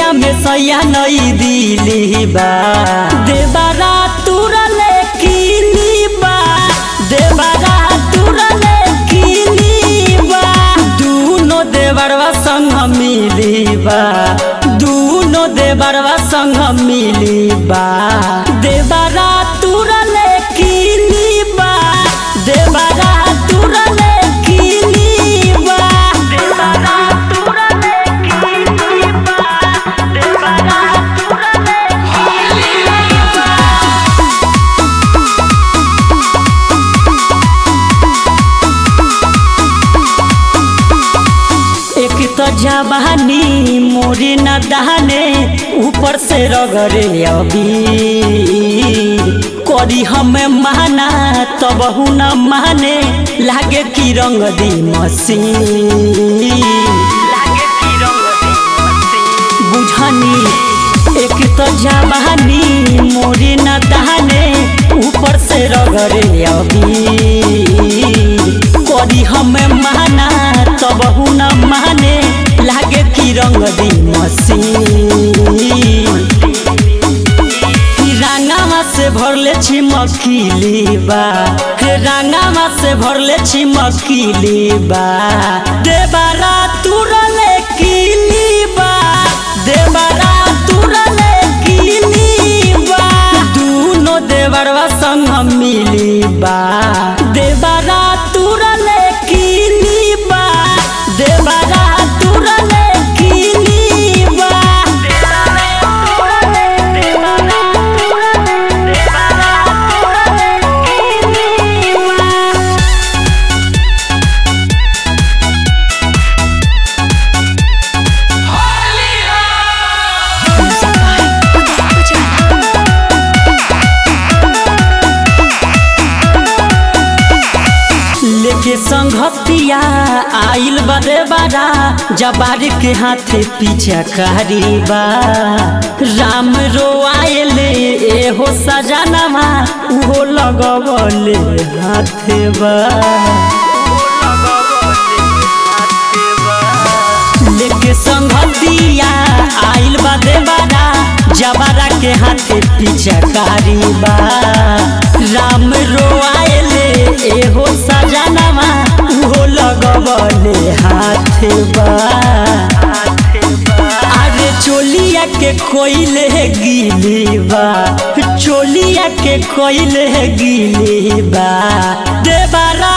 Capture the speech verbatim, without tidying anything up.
चोलिया में सैया नई दिली बा देवरा तुरले किली बा देवरा तुरले किली बा दूनो देवरवा संग मिली बा दूनो देवरवा संग मिली बा देवरा तुरले किली बा देवरा तुरले किली बा देवरा तुरले किली बा देवरा तुरले किली बा। एक तो जवानी मोरी न दहने ऊपर से रगड़े अबीर करी हमें माना तब तो न माने लागे की रंग दी मसीन बुझनी एक तो जवानी मोरी न दहने ऊपर से रगड़े अबीर करी हमें माना तब तो न माने लागे की रंग दी मसीन रंगावा से भरले छिमकीली बा रंगावा से भरले छिमकीली बा देवरा तुरले किली बा देवरा तुरले किली बा दूनो देवरवा संग मिली बा देवरा तुरले किली बा देवरा तुरले किली बा लेके संघतिया आइल बदे बारा जबार के हाथे पीछा करीबा राम रो आयले ए हो सजनवा उहो लगवले हाथे बा लेके संघतिया आइल बदे बारा जबारा के हाथे पीछा करीबा राम रो आयले ए हो सजनवा उहो लगवले हाथ बा अरे चोलिया के कोइले गिली बा चोलिया के कोइले गिली बा देवरा